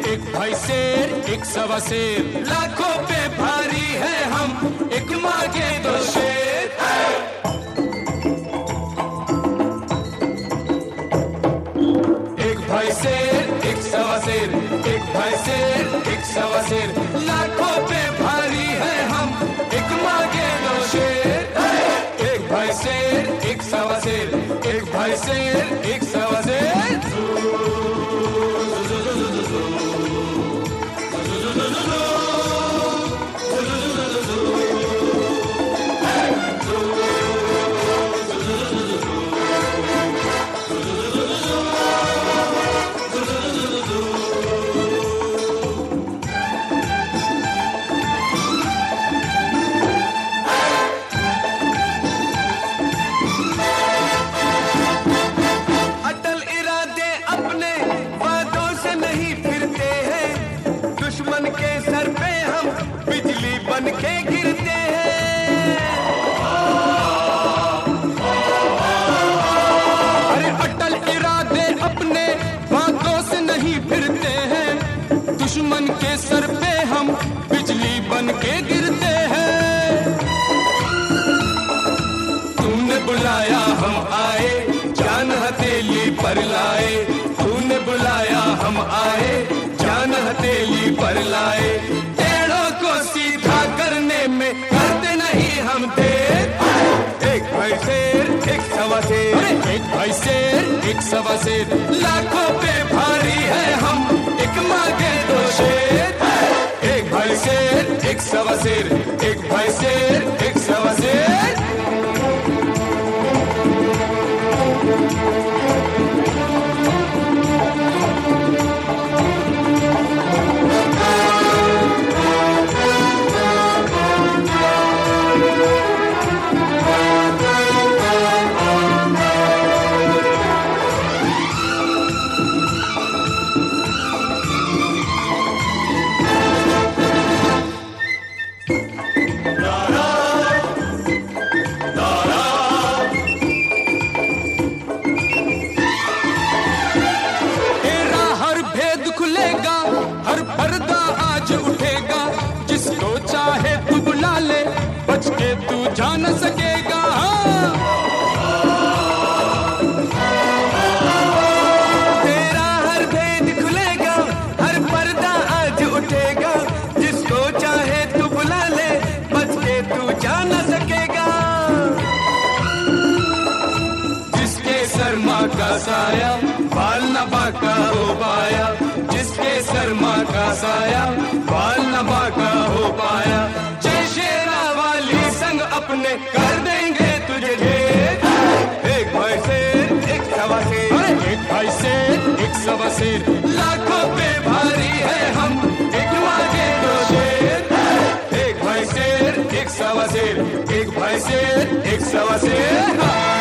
एक भाई शेर एक सवा शेर, लाखों पे भारी है हम, एक माँ के दो शेर। एक भाई शेर एक सवा शेर, एक भाई शेर एक सवा शेर, लाखों पे भारी है हम, एक माँ के दो शेर। एक भाई शेर एक सवा शेर, एक भाई शेर एक सवा शेर। दुश्मन के सर पे हम बिजली बन के गिरते हैं। अरे अटल इरादे अपने बातों से नहीं फिरते हैं, दुश्मन के सर पे हम बिजली बन के गिरते हैं। तूने बुलाया हम आए, जान हथेली पर लाए, तूने बुलाया हम आए, जान हथेली पर लाए। टेढ़ों को सीधा करने में करते नहीं हम देर। एक भाई शेर एक सवा शेर, एक भाई शेर एक सवा शेर, लाखों पे भारी है हम, एक माँ के दो शेर। एक भाई शेर एक सवा शेर, एक भाई शेर एक सवा शेर। हर पर्दा आज उठेगा, जिसको चाहे तू बुला ले, बच के तू जा न सकेगा। तेरा हर भेद खुलेगा, हर पर्दा आज उठेगा, जिसको चाहे तू बुला ले, बच के तू जा न सकेगा। जिसके सर माँ का साया, बाल न बाका हो पाया, जिसके सर माँ का साया, बाल न बाका हो पाया। जय शेरा वाली संग अपने कर देंगे तुझे ढेर। एक भाई शेर एक सवा शेर, एक भाई शेर एक सवा शेर, लाखों पे भारी है हम, एक माँ के दो शेर। एक भाई शेर एक सवा शेर, एक भाई शेर एक सवा शेर।